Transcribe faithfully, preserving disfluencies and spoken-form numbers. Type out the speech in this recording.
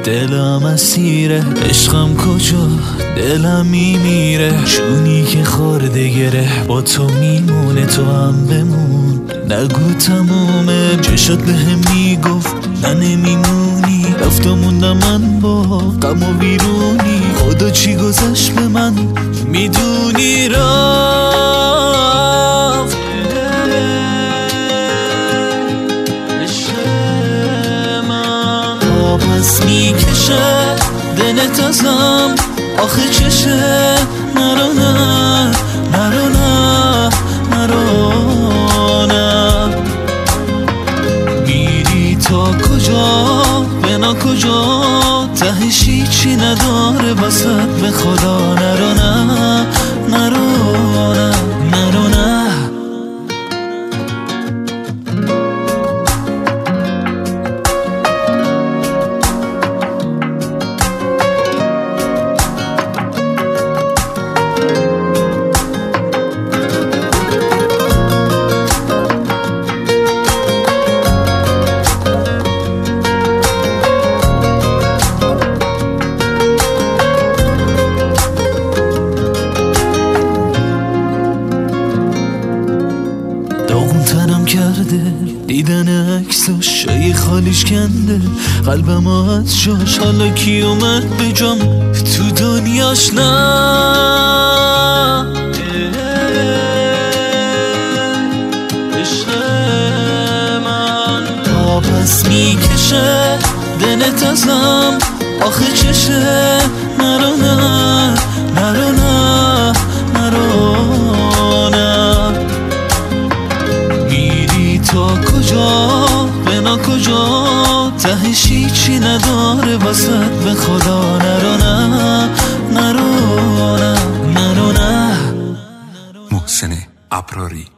دلم اسیره، عشقم کجا دلم میمیره، چونی که خورده گره با تو میمونه، تو هم بمون نگو تمومه. چشات به هم میگفت نه نمیمونی، رفت و موندم من با غم و بیرونی. خدا چی گذشت به من میدونی، رفت من تا پس میکشه دلت ازم، آخه چشه نرو نه نرو نه نرو نه. میری تا کجا بنا کجا، تهش هیچی نداره واسه به خدا. نرو نه نرو نه نرو نه. تنم کرده دیدن عکساش، شای خالیش کنده قلبم از جاش. حالا کی اومد به جام تو دنیاش؟ نه عشق من تا پس میکشه دلت ازم، آخه چشه نرو نه نرو نه نرو نه. تا کجا بنا کجا، تهش هیچی نداره واسه به خدا. نرو نه نرو نه نرو نه. محسن ابراری.